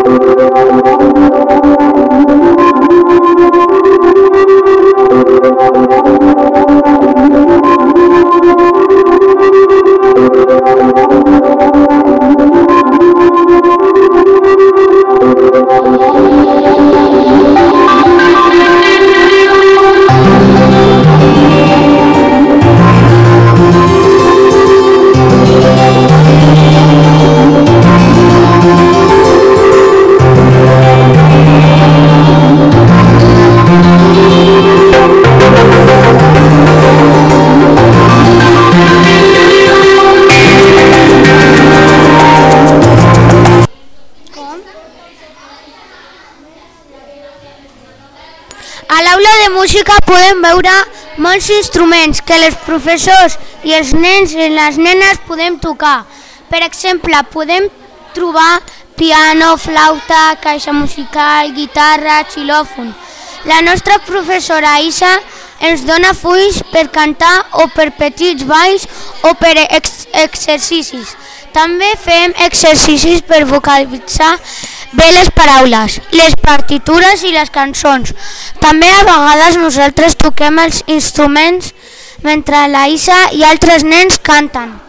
A l'aula de música podem veure molts instruments que els professors i els nens i les nenes podem tocar. Per exemple, podem trobar piano, flauta, caixa musical, guitarra, xilòfon. La nostra professora Isa ens dona fulls per cantar o per petits balls o per exercicis. També fem exercicis per vocalitzar bé les paraules, les partitures i les cançons. També a vegades nosaltres toquem els instruments mentre la Isa i altres nens canten.